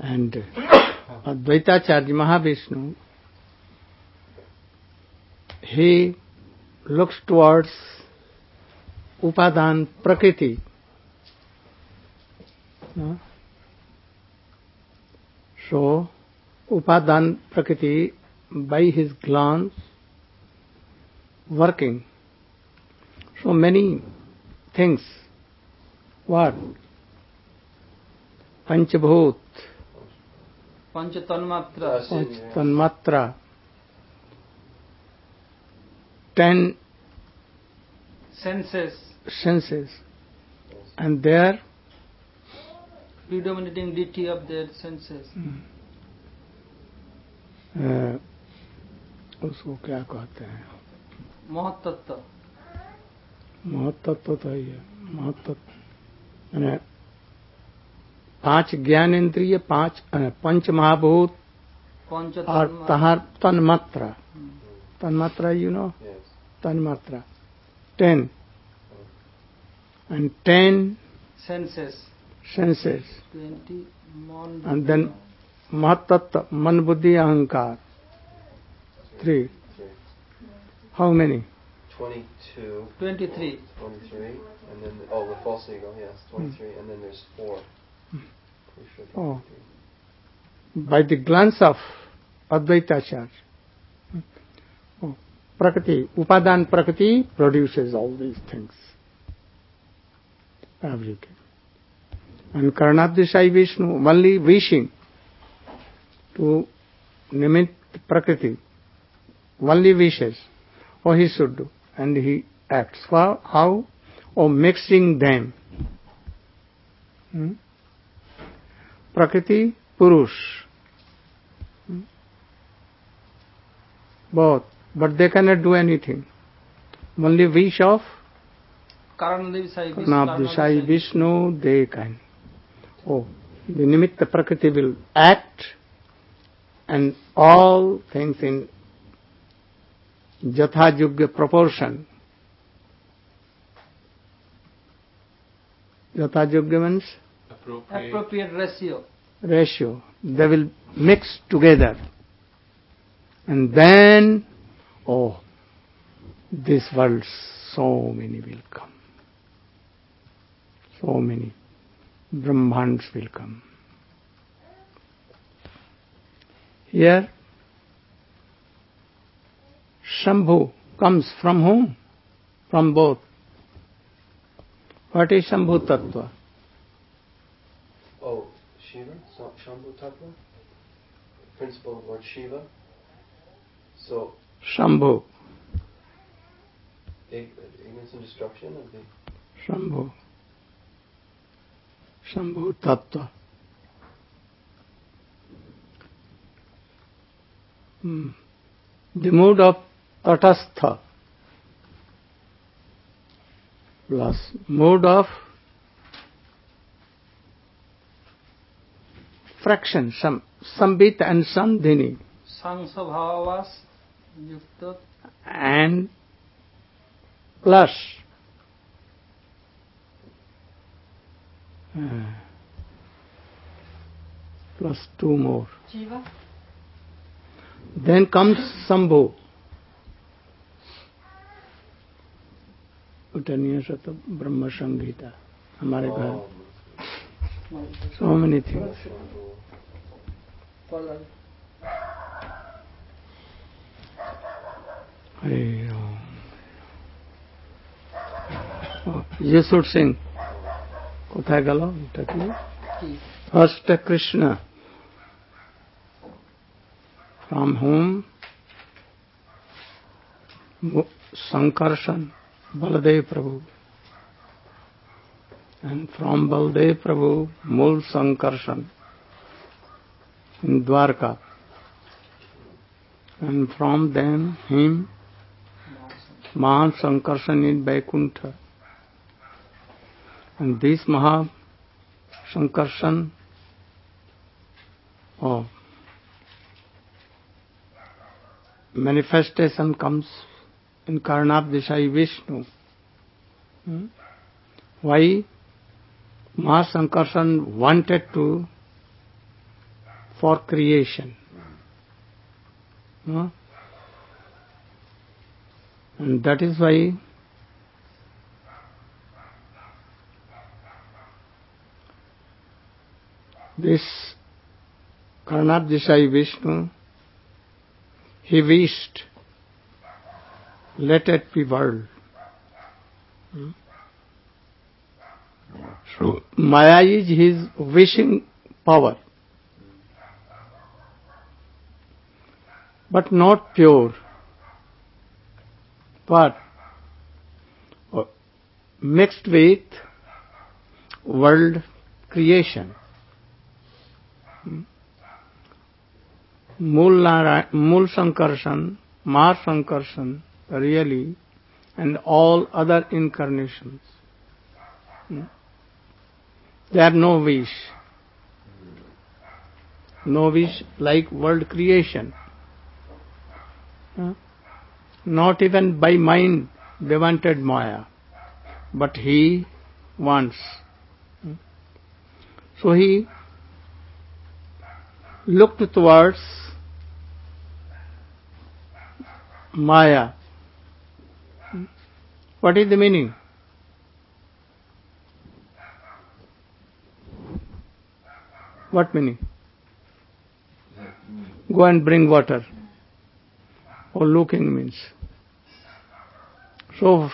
And Advaitacharya Mahavishnu, he looks towards Upadan Prakriti. No? So, Upadan Prakriti, by his glance, working. So many things. What? Panchabhut. Panchatanmatra. 10 senses. And there predominating deity of their senses. उसको क्या कहते हैं? महत्तत्व. महत्तत्व तो ही है. महत्तत्व यानी 5 ज्ञानेंद्रिय, 5 पंच महाभूत और तन्मात्रा. Tanmatra, you know? Yes. Tanmatra. 10. And 10 senses. 20 man. And then Mahatattva, Man Buddhi Ahankar. 3. How many? 22. 23. 23. And then, the false ego, yes, 23. And then there's 4. Oh. By the glance of Advaitacharya. Prakriti, Upadan Prakriti produces all these things. Everything. And Karnabdishai Vishnu only wishing to nimit Prakriti, only wishes what he should do, and he acts. For how? Of mixing them. Prakriti, Purush. Both. But they cannot do anything. Only wish of Karnabdishai Vishnu, they can. Oh, the Nimitta Prakriti will act, and all things in Jatha Yugya proportion. Jatha Yugya means? Appropriate ratio. Ratio. They will mix together. And then, oh, this world, so many will come. So many Brahmans will come. Here, Shambhu comes from whom? From both. What is Shambhu Tattva? Oh, Shiva? Shambhu Tattva? Principle of Lord Shiva? So, Shambhu. Ignorance and destruction of the... Shambhu. Shambhu Tattva. The mood of Tatastha plus mood of fraction, Sambit and Sandhini. Sangsabhavas yukta. And plus plus 2 more. Jiva. Then comes Sambhu. Utaniyasata Brahma Samhita. हमारे घर. So many things. Hare Ram. Oh, you should sing. কোথায় গেল এটা কি? First Krishna, from whom Sankarshan, Baladev Prabhu, and from Baladev Prabhu, Mul Sankarshan in Dwarka, and from them him Maha Sankarshan in Vaikuntha. And this Maha Sankarshan manifestation comes in Karnabdishai Vishnu. Why? Maha Sankarshan wanted to for creation. And that is why this Karnabdisai Vishnu, he wished, let it be world. So Maya is his wishing power, but not pure, but mixed with world creation. Mool Sankarshan, Mar Sankarshan, really, and all other incarnations. They have no wish. No wish like world creation. Not even by mind they wanted Maya, but he wants. So he looked towards Maya. What is the meaning? What meaning? Go and bring water. Or looking means. So,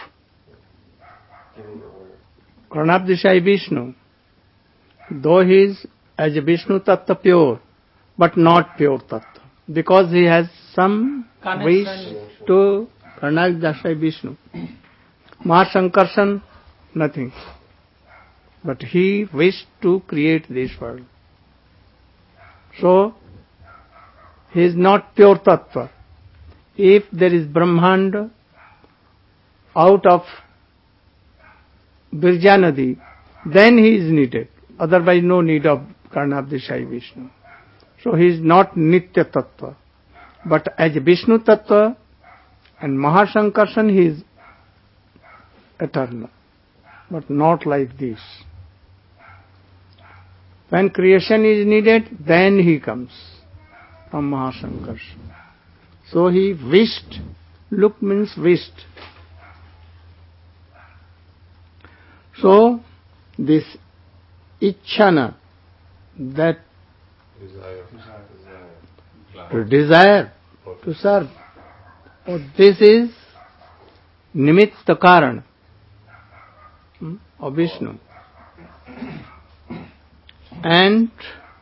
Karnabdisai Vishnu, though he is as a Vishnu Tattva pure, but not pure Tattva, because he has some wish to Karnabdisai Vishnu. Mahasankarshan, nothing. But he wished to create this world. So, he is not pure Tattva. If there is Brahmanda out of Virjanadi, then he is needed. Otherwise, no need of Karnabdisai Vishnu. So he is not Nitya Tattva. But as Vishnu Tattva and Mahasankarshan, he is eternal. But not like this. When creation is needed, then he comes from Mahasankarshan. So he wished. Look means wished. So this Ichchana, that desire to serve, this is Nimitta Karana of Vishnu. And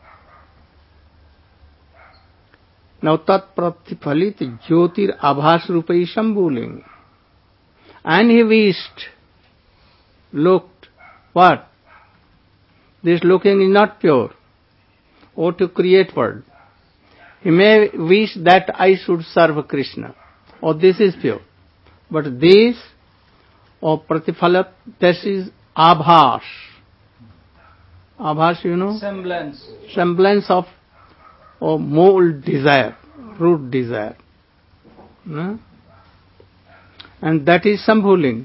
now tat pratiphalit jyotir abhas rupai shambhuling. And he wished, looked, what? This looking is not pure. Or to create world. He may wish that I should serve Krishna. Or this is pure. But this, or pratiphalat, this is abhas. Abhas, you know? Semblance. Semblance of mold desire, root desire. And that is Shambhuling.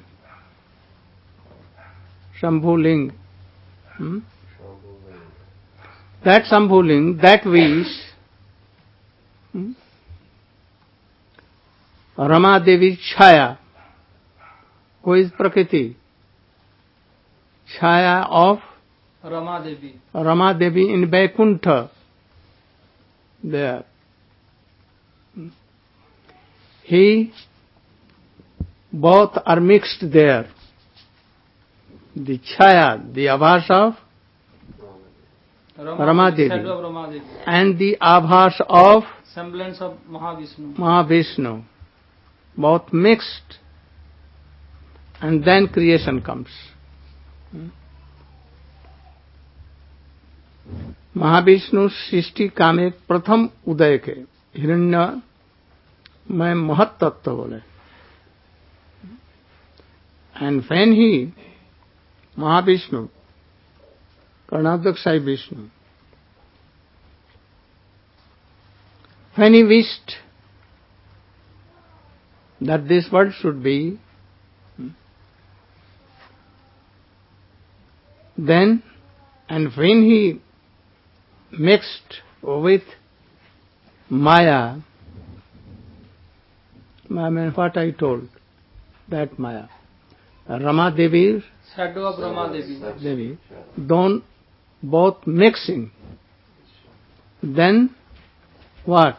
Shambhuling. That Shambhuling, that wish, Rama Devi Chhaya. Who is Prakriti? Chhaya of Rama Devi. Rama Devi in Vaikuntha. There. Both are mixed there. The Chhaya, the Abhas of Rama Devi. And the Abhas of semblance of Mahavishnu. Mahavishnu. Both mixed. And then creation comes. Mahavishnu सृष्टि का में प्रथम उदय के हिरण्य में महत तत्व बोले. And when he, Mahavishnu, Karnabdisai Vishnu, when he wished that this world should be, then, and when he mixed with Maya. I mean, what I told, that Maya. Rama Devi, Shadow of Rama Devi. don't both mixing. Then what?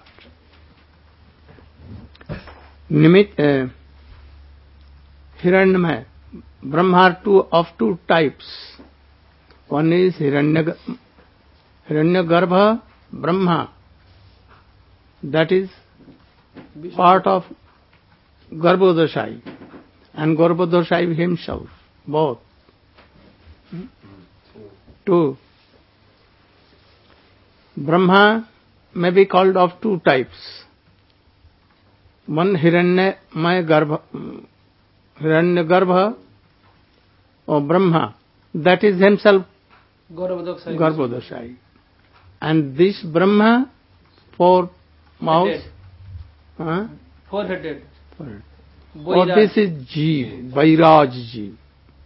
Hiranyamaya. Brahma are of two types. One is Hiranyagarbha Brahma. That is part of Garbhodashai and Garbhodashai himself. Both. Two. Brahma may be called of two types. One Hiranyagarbha or Brahma, that is himself Garbhodashai. And this Brahma, four mouths, Four-headed. Or this is Jeev, Vairaj Jeev.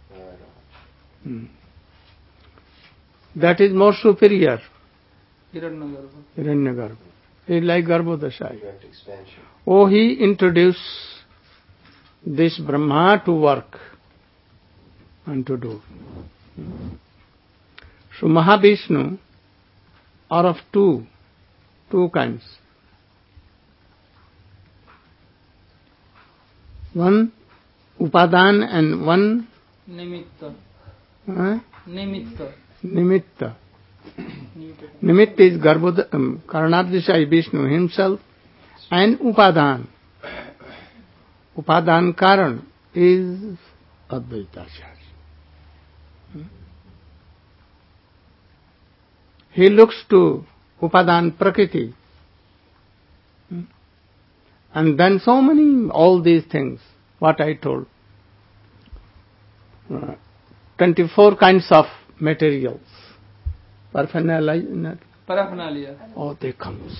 That is more superior. Hiranyagarbha. He is like Garbhodashai. Oh, he introduced this Brahma to work and to do. So Mahavishnu are of two kinds. One Upadan and one Nimitta. Nimitta. Nimitta. Nimitta is Karanadishai Vishnu himself, and Upadan. Upadan Karan is Advaitacharya. He looks to Upadan Prakriti. And then so many, all these things, what I told. 24 kinds of materials. Paraphernalia. Oh, they comes.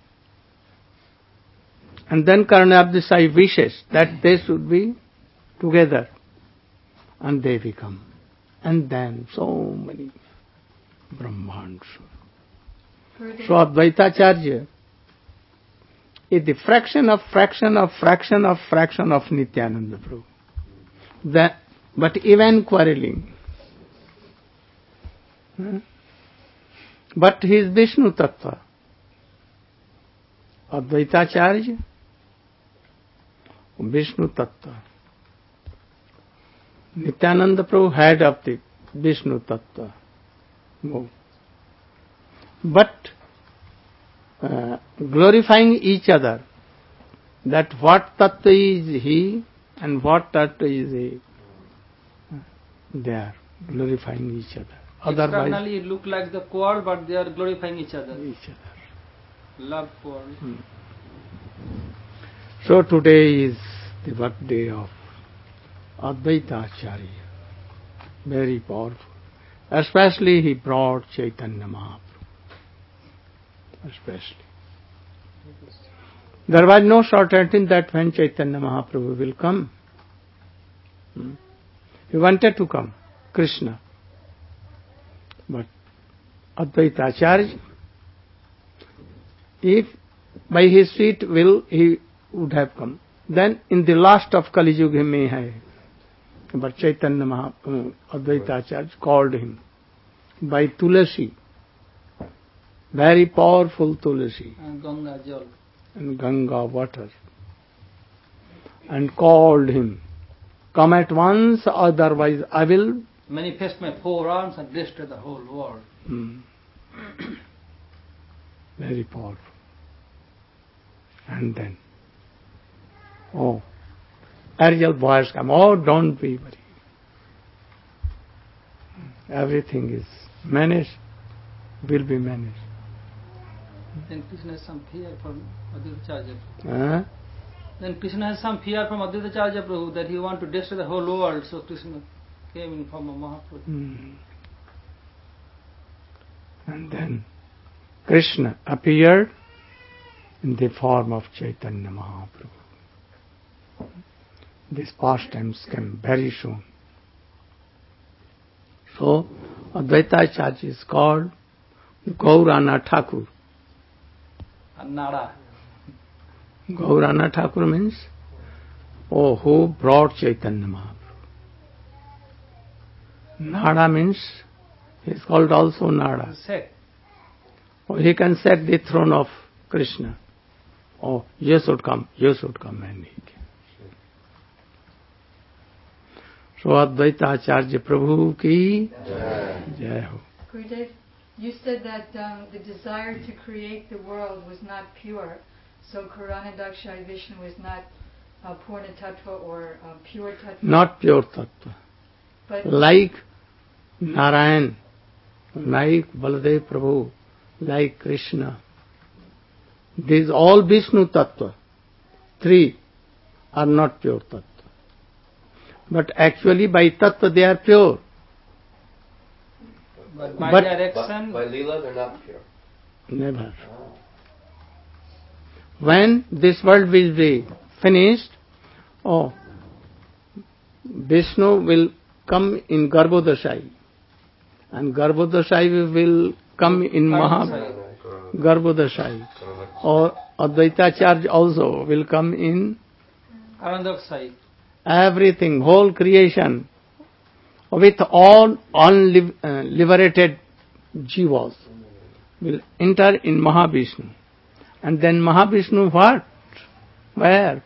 And then Karanadishai wishes that they should be together. And they become. And then so many Brahmans. So Advaitacharya is the fraction of Nityananda Prabhu. But even quarreling. But he is Vishnu Tattva. Advaitacharya, Vishnu Tattva. Nityananda Prabhu head of the Vishnu Tattva. But glorifying each other, that what Tattva is he and what Tattva is he, they are glorifying each other. Otherwise, externally it look like the quarrel, but they are glorifying each other. Love quarrel. So today is the birthday of Advaitacharya. Very powerful. Especially he brought Chaitanya Mahaprabhu. Especially. There was no certainty that when Chaitanya Mahaprabhu will come. He wanted to come, Krishna. But Advaitacharya, if by his sweet will he would have come, then in the last of Kali Yuga he may have. But Chaitanya Mahaprabhu, Advaitacharya called him by Tulasi, very powerful Tulasi, And Ganga Jal. and Ganga water, and called him, come at once, otherwise I will manifest my 4 arms and destroy the whole world. Very powerful. And then, Ariel voice come, don't be worried. Everything is managed, will be managed. Then Krishna has some fear from Advaitacharya. Then Krishna has some fear from Advaitacharya Prabhu that he want to destroy the whole world. So Krishna came in form of Mahaprabhu. And then Krishna appeared in the form of Chaitanya Mahaprabhu. These pastimes came very soon. So Advaitacharya is called Gaurana Thakur. And Nada. Gaurana Thakur means, who brought Chaitanya Mahaprabhu. Nada means, he is called also Nada. Sect. He can set the throne of Krishna. You should come, and he can. So Advaita Acharya Prabhu ki Jai Ho. Gurudev, you said that the desire to create the world was not pure, so Karanadaksha Vishnu was not Purna Tattva or pure Tattva. Not pure Tattva. But like Narayan, like Baladev Prabhu, like Krishna. These all Vishnu Tattva. Three are not pure Tattva. But actually by Tattva they are pure. But by But- direction, By Leela, they're not pure. Never. When this world will be finished, Vishnu will come in Garbhodashai. And Garbhodashai will come in Garbhodashai. Or Advaita Acharya also will come in Karanadaksha. everything, whole creation, with all liberated jivas will enter in Mahavishnu. And then Mahavishnu what? Where?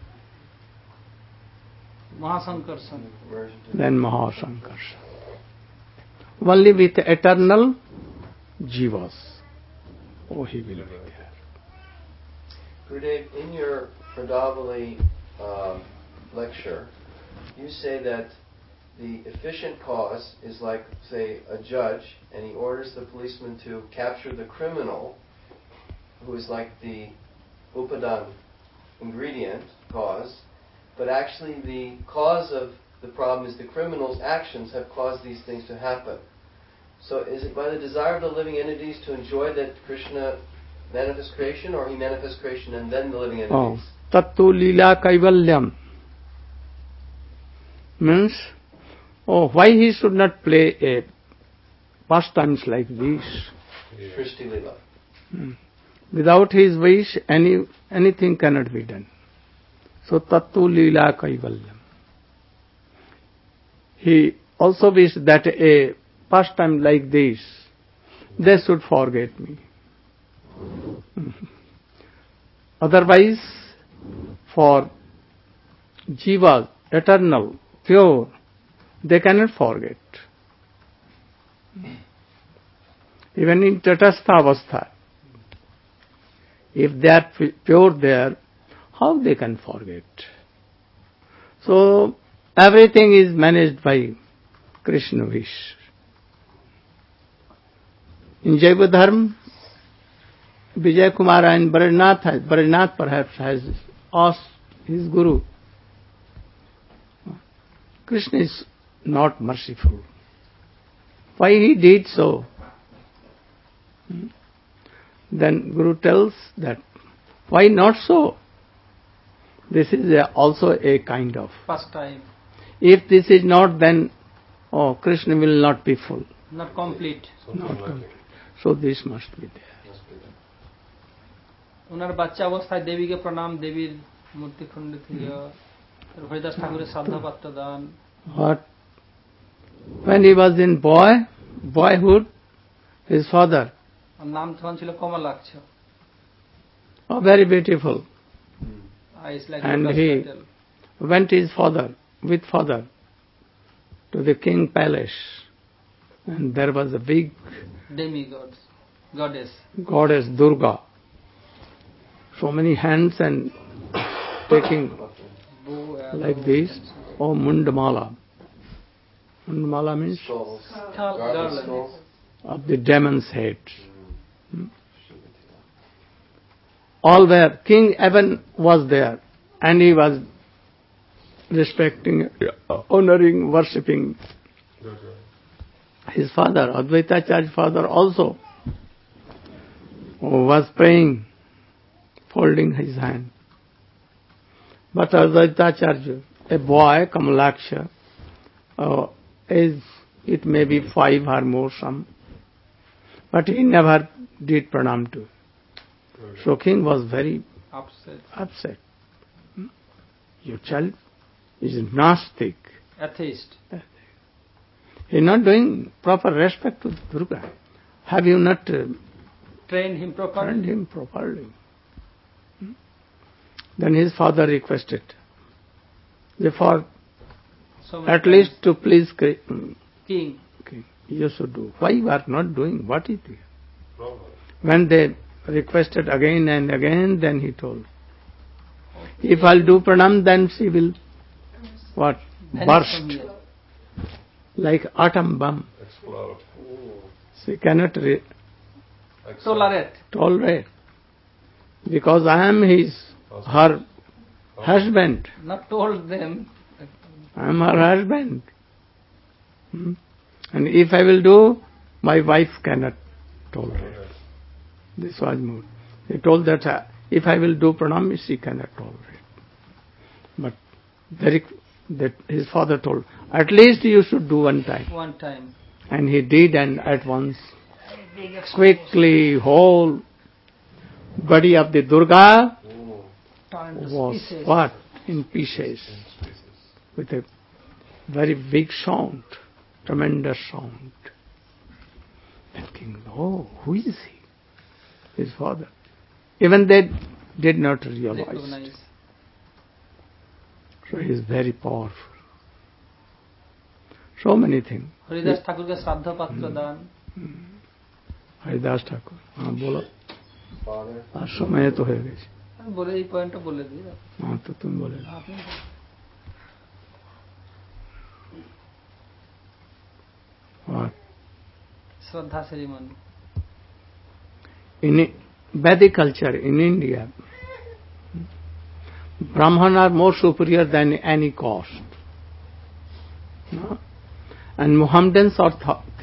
Mahasankarsana. Then Mahasankarsana. Only with eternal jivas. He will be there. Gurudev, in your Pradavali lecture, you say that the efficient cause is like, say, a judge, and he orders the policeman to capture the criminal, who is like the upadan ingredient cause, but actually the cause of the problem is the criminal's actions have caused these things to happen. So is it by the desire of the living entities to enjoy that Krishna manifests creation, or he manifests creation and then the living entities? Tattu lila kaivalyam means, why he should not play a pastimes like this? Srishti Lila. Without his wish, anything cannot be done. So tattu lila kaivalyam. He also wished that a pastime like this, they should forget me. Otherwise, for jiva, eternal, pure, they cannot forget. Even in Tatastha Avastha, if they are pure there, how they can forget? So, everything is managed by Krishna wish. In Jaiva Dharma, Vijay Kumar and Brajnath perhaps has asked his guru, Krishna is not merciful. Why he did so? Then Guru tells that, why not so? This is also a kind of. Pastime. If this is not, then, Krishna will not be full. Not complete. Not complete. So this must be there. ওনার বাচ্চা অবস্থায় দেবীকে প্রণাম, দেবীর মূর্তি খণ্ডিত হরিদাস ঠাকুরের শ্রদ্ধা পাত্র দান। What? When he was in boyhood, his father, নাম তখন ছিল Kamalaksha. very beautiful, Eyes like and lotus he petal. went with father to the king palace, and there was a big Demigods, goddess. goddess Durga. So many hands and taking Bow, like this. Mundamala. Mundamala means Skulls. Skull, Garland garland. skulls. of the demon's head. All were. King Evan was there, and he was respecting, honoring, worshipping his father. Advaita Acharya's father also was praying, folding his hand. But Advaita Acharya, a boy, Kamalaksha, it may be 5 or more some, but he never did pranam to. So king was very Upset. upset. Your child is Nastik. Atheist. He is not doing proper respect to Durga. Have you not Trained him properly. trained him properly? Then his father requested, therefore, So many at times. least to please King. king, you should do. Why you are not doing? What is it? When they requested again and again, then he told, if I'll do pranam, then she will, what? Vanish Burst. from here. Like atom bomb. Explode. She cannot tolerate. Because I am her husband. Not told them. I am her husband. And if I will do, my wife cannot tolerate. This was mood. He told that if I will do pranam, she cannot tolerate. But that his father told, at least you should do one time. One time. And he did, and at once, quickly, whole body of the Durga Torn to was pieces. what? In pieces. With a very big sound, tremendous sound. Thinking, oh, who is he? His father. Even they did not realize. Recognize. So he is very powerful. So many things. Haridas ঠাকুরকে শ্রাদ্ধ পাত্র দান হরিদাস ঠাকুর বলো Father, আর সময় তো হয়ে গেছে আমি বলে এই পয়েন্টটা বলে দিই তো তুমি বলে দাও। আপনি What? Shraddha ceremony In Vedic culture in India, Brahman are more superior than any caste. No? And Mohammedans are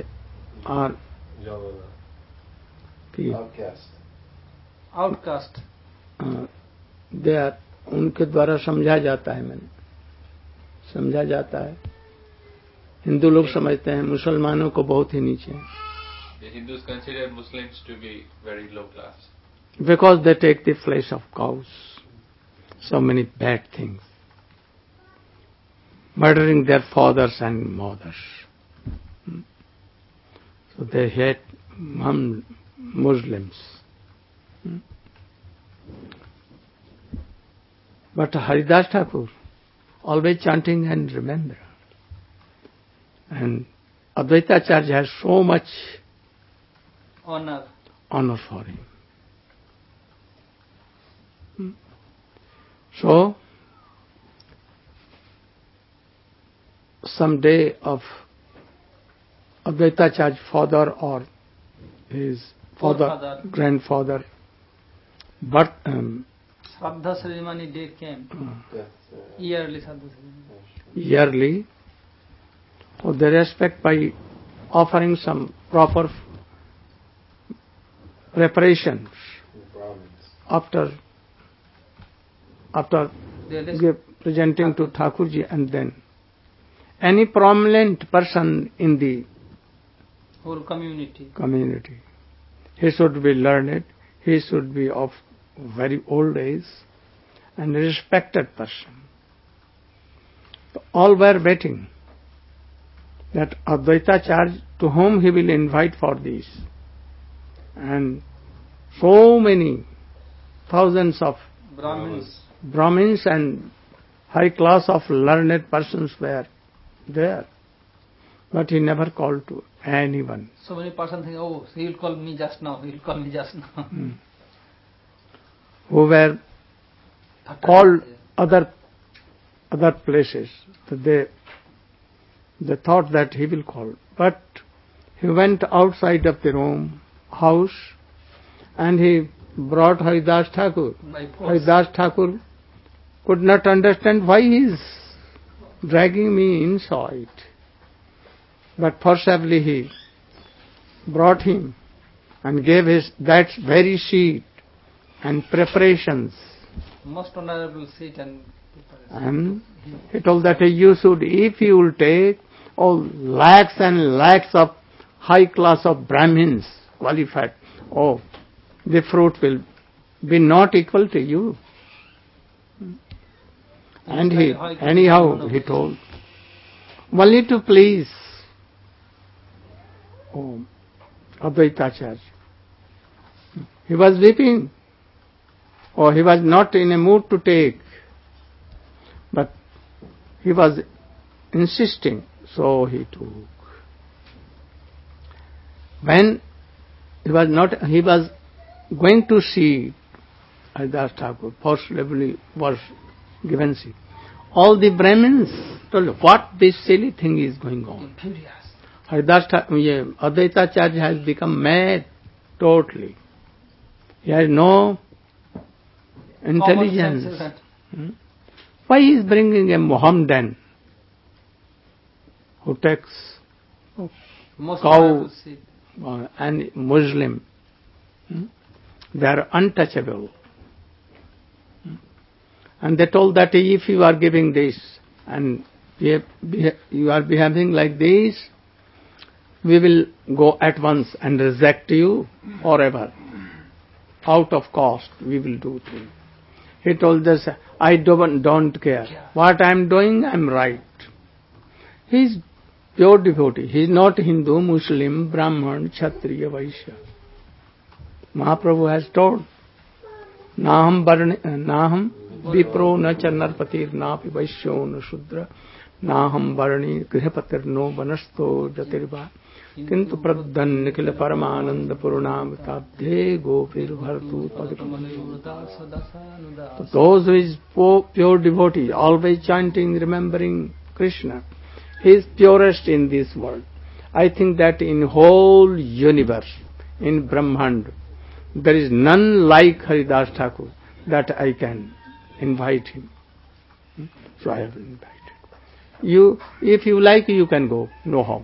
outcast. Outcast they are उनके द्वारा समझा जाता है समझा जाता है हिंदू लोग समझते हैं मुसलमानों को बहुत ही नीचे हैं The Hindus consider Muslims to be very low class. because they take the flesh of cows, so many bad things, murdering their fathers and mothers. So they hate Muslims. But Haridas Thakur always chanting and remember. And Advaita Acharya has so much honor for him. So, some day of Advaita Acharya's father or his grandfather, but shraddha ceremony they came yearly shraddha ceremony yearly, or they respect by offering some proper preparations after presenting to Thakurji, and then any prominent person in the whole community, he should be learned, he should be of very old age and respected person. All were waiting that Advaita Acharya, to whom he will invite for this. And so many thousands of Brahmins and high class of learned persons were there. But he never called to anyone. So many persons think, oh, he will call me just now, he will call me just now. Who were called other places. They thought that he will call. But he went outside of the house and he brought Haridas Thakur. Haridas Thakur could not understand why he is dragging me inside. But forcibly he brought him and gave that very seat and preparations. Most honorable seat and preparation. And he told that you should, if you will take all lakhs and lakhs of high class of Brahmins qualified, the fruit will be not equal to you. And anyhow, he told, only to please Advaitacharya. He was weeping. He was not in a mood to take. But he was insisting, so he took. When he was going to see Haridas Thakur, forcibly was given seat. All the Brahmins told, what this silly thing is going on? Haridas Thakur, Advaitacharya has become mad totally. He has no intelligence. Why he is bringing a Mohammedan who takes cow and Muslim? They are untouchable. And they told that if you are giving this and you are behaving like this, we will go at once and reject you forever. Out of cost, we will do things. He told us, I don't care. What I am doing, I am right. He is pure devotee. He is not Hindu, Muslim, Brahman, Kshatriya, Vaishya. Mahaprabhu has told, Naham vipro na chanarpatir napi vaishyo na shudra Naham varani grihapatir no vanasto jatirva Kintu pradhan nikila paramananda purnam tabdhe gopir bhartu padikam. Those who is pure devotee, always chanting, remembering Krishna, he is purest in this world. I think that in whole universe, in Brahmand, there is none like Haridas Thakur that I can invite him. So I have invited. If you like, you can go, no harm.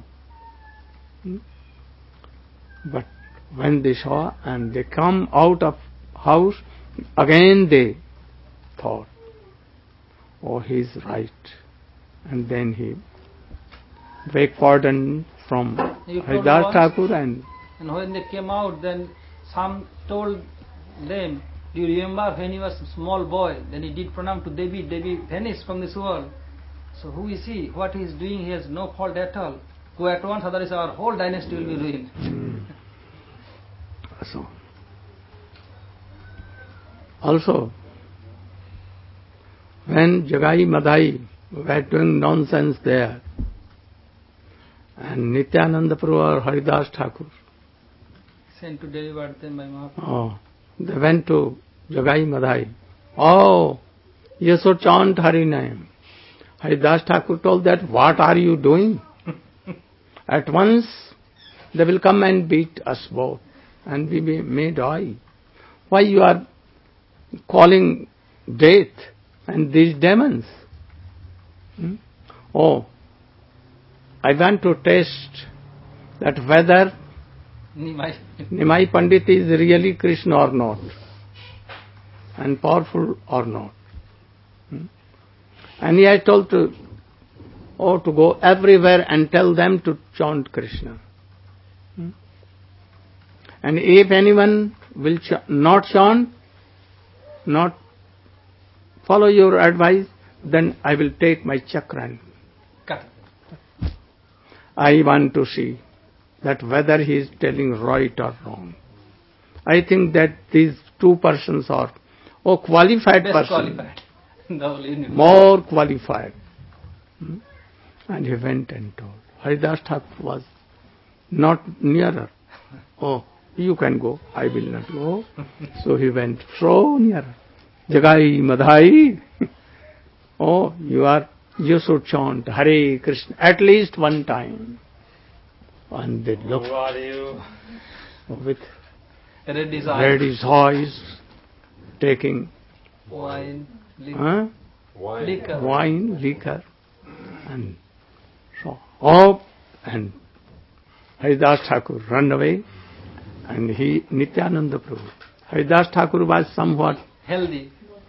But when they saw and they come out of house, again they thought, oh, he is right. And then he begged pardon from Haridas Thakur and when they came out, then some told them, do you remember when he was a small boy, then he did pranam to Devi, Devi vanished from this world. So who is he? What he is doing, he has no fault at all. Go at once, otherwise our whole dynasty will be ruined. Also, when Jagai Madhai were doing nonsense there, and Nityananda Prabhu or Haridas Thakur sent to deliver them by Mahaprabhu. They went to Jagai Madhai. Oh, you should chant Hari name. Haridas Thakur told that, what are you doing? At once they will come and beat us both and we may die. Why you are calling death and these demons? Oh, I want to test that whether Nimai Pandit is really Krishna or not, and powerful or not. And he had told to go everywhere and tell them to chant Krishna. And if anyone will not chant, not follow your advice, then I will take my chakra and cut. I want to see that whether he is telling right or wrong. I think that these two persons are qualified persons, more qualified. And he went and told. Haridas Thakur was not nearer. Oh, you can go, I will not go. So he went so nearer. Jagai Madhai. Oh, you should chant Hare Krishna at least one time. And they looked with reddish eyes, taking wine, liquor, and so up, and Haridas Thakur run away, and Nityananda Prabhu. Haridas Thakur was somewhat healthy,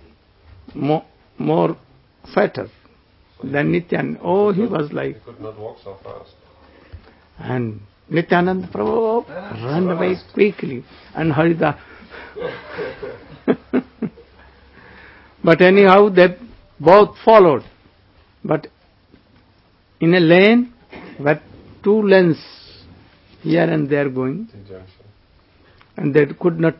more fatter than Nityananda. Oh, he was like... He could not walk so fast. And Nityananda Prabhu ran away quickly, and Haridas But anyhow, they both followed. But in a lane where two lanes here and there going, and they could not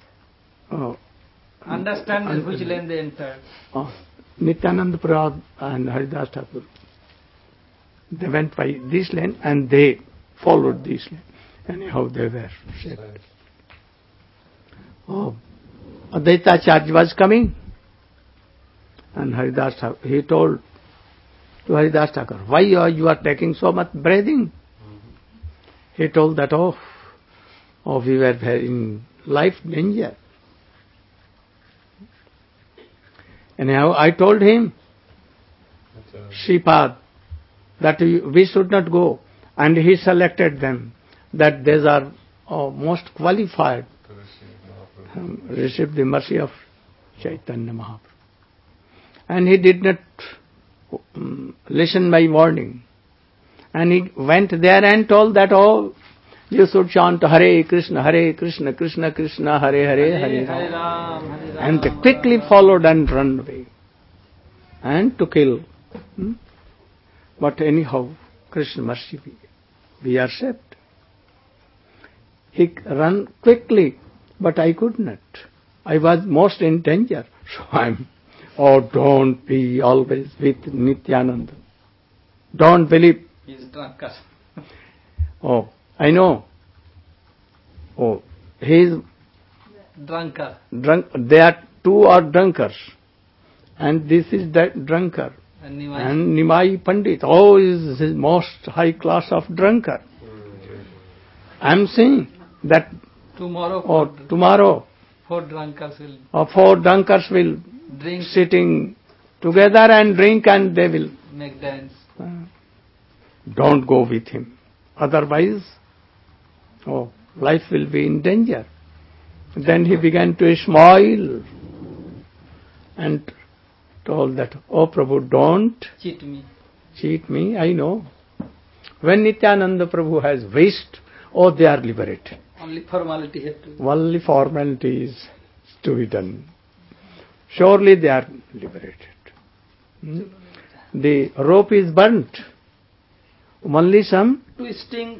understand which lane they entered. Nityananda Prabhu and Haridas Thakur, they went by this lane and they followed this lane. Anyhow, they were saved. Advaita Acharya was coming, and Haridas Thakur, he told to Haridas Thakur, why you are taking so much breathing? He told that, we were in life danger. Anyhow, I told him, Sripad, that we should not go. And he selected them, that these are most qualified receive the mercy of Chaitanya Mahaprabhu. And he did not listen my warning. And he went there and told that, you should chant Hare Krishna, Krishna Krishna, Hare Hare, Hare Ram. And they quickly followed and ran away. And to kill. But anyhow, Krishna mercy, we are saved. He ran quickly, but I could not. I was most in danger. So don't be always with Nityananda. Don't believe. He is drunkard. I know. He is drunkard. They are two are drunkards. And this is that drunkard. And Nimai Pandit. Is his most high class of drunkard. I am saying that tomorrow four drunkards will drink, sitting together and drink, and they will make dance. Don't go with him. Otherwise, life will be in danger. Then he began to smile and told that, Prabhu, don't cheat me. Cheat me, I know. When Nityananda Prabhu has wished, they are liberated. Only formality have to. Only formality is to be done. Surely they are liberated. The rope is burnt. Only some twisting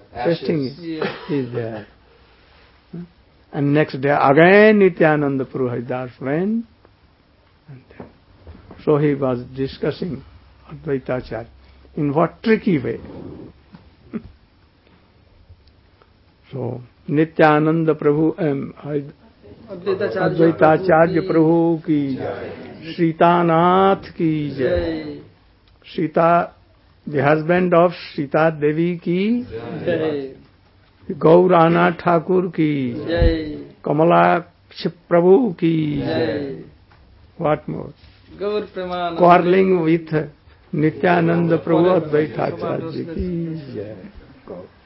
is there. And next day again Nityananda Prabhu Haridas went. So he was discussing Advaita Acharya in what tricky way. So Nityananda Prabhu, Advaita Acharya Prabhu ki jai, Sita Nath ki jai, Sita, the husband of Sita Devi ki jai, Gaurana Thakur ki jai, Kamala Prabhu ki jai. What more? Quarreling with Nityananda Prabhu Advaita Acharya ki jai.